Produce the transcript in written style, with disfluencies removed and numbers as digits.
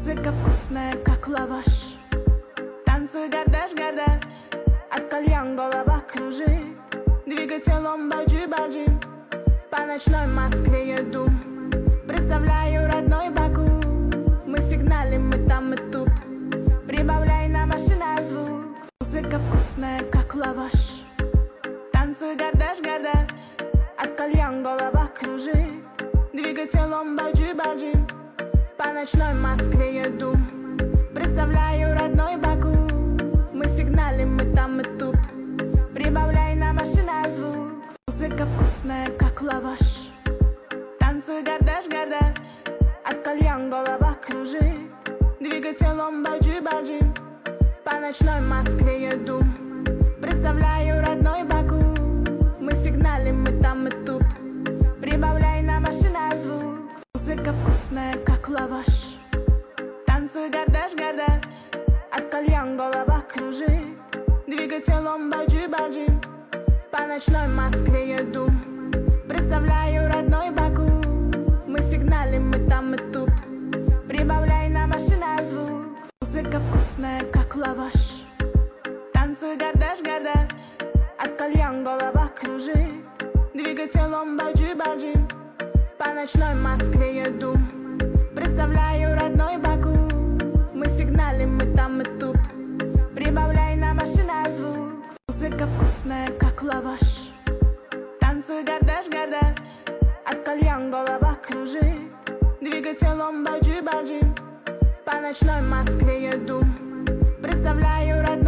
Музыка вкусная, как лаваш. Танцуй, гордаш, гордаш. От кальян голова кружит. Двигай телом, баджи-баджи. По ночной Москве еду. Представляю родной Баку. Мы сигналим, мы там и тут. Прибавляй на машина звук. Музыка вкусная, как лаваш. Танцуй, гордаш, гордаш. От кальян голова кружит. Двигай телом, баджи-баджи. По ночной Москве еду. Представляю родной Баку. Мы сигналим, мы там и тут. Прибавляй на машина звук. Музыка вкусная, как лаваш. Танцуй, гордаш, гордаш. От кальян голова кружит. Двигай телом, баджи-баджи. По ночной Москве еду. Представляю родной Баку. Мы сигналим, мы там и тут. Прибавляй на машина звук. Музыка вкусная, как лаваш. Танцуй, гордаш, гордаш. От кальян голова кружит. Двигай телом, баджи-баджи. По ночной Москве еду. Представляю родной Баку. Мы сигналим, мы там и тут. Прибавляй на машина звук. Музыка вкусная, как лаваш. Танцуй, гордаш, гордаш. От кальян голова кружит. Двигай телом, баджи-баджи. По ночной Москве еду. Представляю родной Баку. Мы сигналим, мы там и тут. Прибавляй на машина звук. Музыка вкусная, как лаваш. Танцуй, гордаш, гордаш. От кальян голова кружит. Двигай телом, баджи-баджи. По ночной Москве еду. Представляю родной